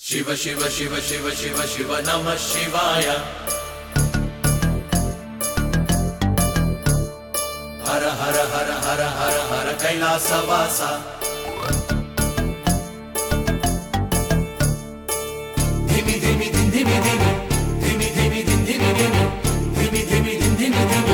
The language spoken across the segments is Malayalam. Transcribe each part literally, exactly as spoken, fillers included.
Shiva Shiva Shiva Shiva Shiva Shiva Namah Shivaya. Hara Hara Hara Hara Hara Hara Kailasa Vasa. Dhimi dhimi dhin dhimi dhimi dhimi dhimi dhin dhimi dhimi dhimi dhimi dhin dhimi dhimi.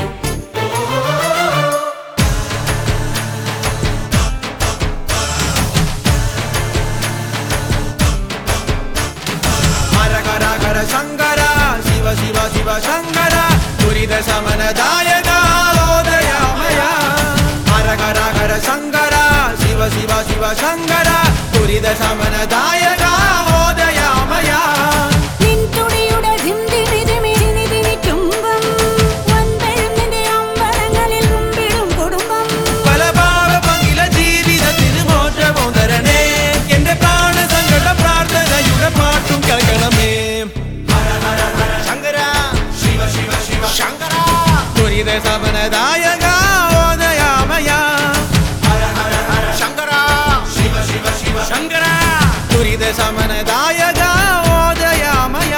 Shankara, Shiva Shiva Shiva Shankara, Durida Samana Dayaka, Odayamaya. Hara Hara Hara Shankara, Shiva Shiva Shiva Shankara, Durida Samana Dayaka, Odayamaya. Nintudiyude dhimdimi dhimidini dhini kumbam, vandarum ninde ambarangalil kumbidum kudumbam. Palapava pangila jeevithathil mojamum tharane, ende prana sangala prarthanayude paattum kelkaname. Shankara, Durida Samana Dayaka, Odayamaya. Hara Hara Hara Shankara, Shiva Shiva Shiva Shankara, Durida Samana Dayaka, Odayamaya.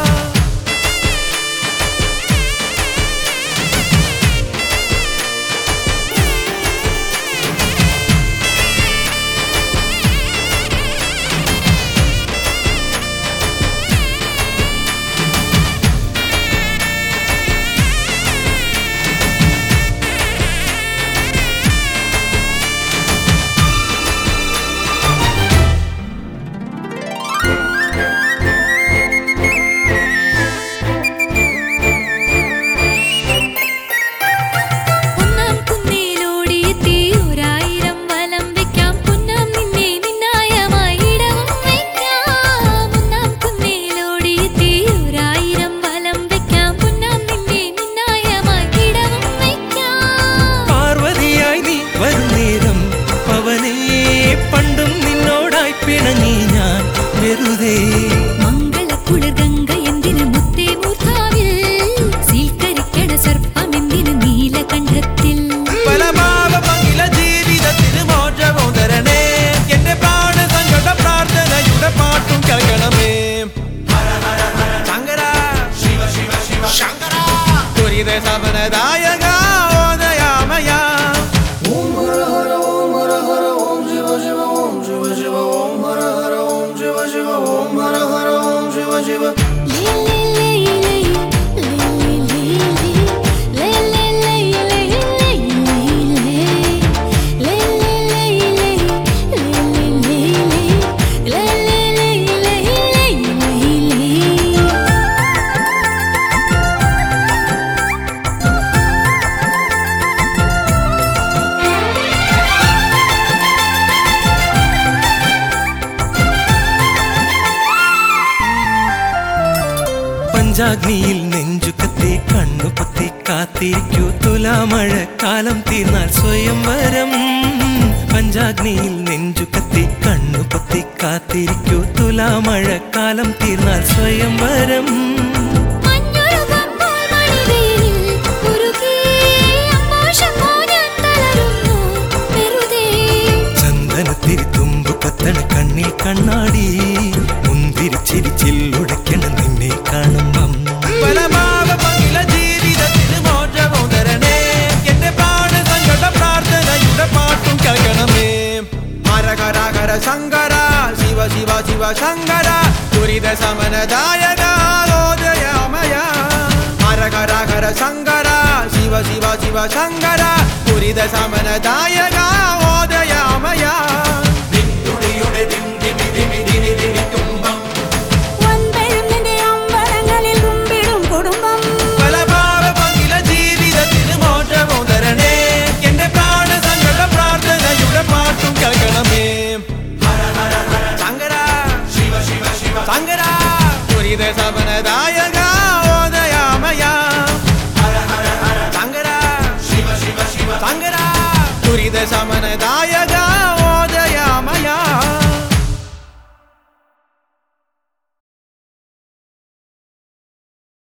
Durida Samana Dayaka, Odayamaya. Om Hara Hara Om Hara Hara Om Shiva Shiva Om Shiva Shiva Om Hara Hara Om Shiva Shiva Om Hara Hara Om Shiva Shiva. പഞ്ചാഗ്നിയിൽ നെഞ്ചുകത്തി കണ്ണുപൊത്തി കാത്തിരിക്കൂ തുലാമഴക്കാലം തീർന്നാൽ സ്വയംവരം. പഞ്ചാഗ്നിയിൽ നെഞ്ചുകത്തി കണ്ണുപൊത്തി കാത്തിരിക്കൂ തുലാമഴക്കാലം തീർന്നാൽ സ്വയംവരം. ചന്ദനത്തിരി തുമ്പു കത്തണ കണ്ണിൽ കണ്ണാടി മുന്തിരിച്ചിരിച്ചില്ലുടയ്ക്കണ നിന്നെ കാണുമ്പം. പലഭാവ പങ്കില ജീവിതത്തിൽ മോചമോ തരണേ, എന്റെ പ്രാണ സങ്കട പ്രാർത്ഥനയുടെ പാട്ടും കേൾക്കണമേ. ഹര ഹര ഹര ശങ്കര, ശിവ ശിവ ശിവ ശങ്കര, ദുരിത സമന ദായക, ഓദയമയ. ഹര ഹര ഹര ശങ്കര, ശിവ ശിവ ശിവ ശങ്കര, ദുരിത സമന ദായക, ഓദയമയ. നിന്നുടിയുടെ ദിം ദിമി ദിമി ദിനി ദിനി തുമ്പം, vandarum ninde ambarangalil kumbidum kudumbam. പലഭാവ പങ്കില ജീവിതത്തിൽ മോചമോ തരണേ, എന്റെ പ്രാണ സങ്കട പ്രാർത്ഥനയുടെ പാട്ടും കേൾക്കണമേ. ഹര ഹര ഹര ശങ്കര, ശിവ ശിവ ശിവ ശങ്കര, ദുരിത സമന ദായക, ഓദയമയ. ഹര ഹര ഹര ശങ്കര, ശിവ ശിവ ശിവ ശങ്കര, ദുരിത സമന ദായക.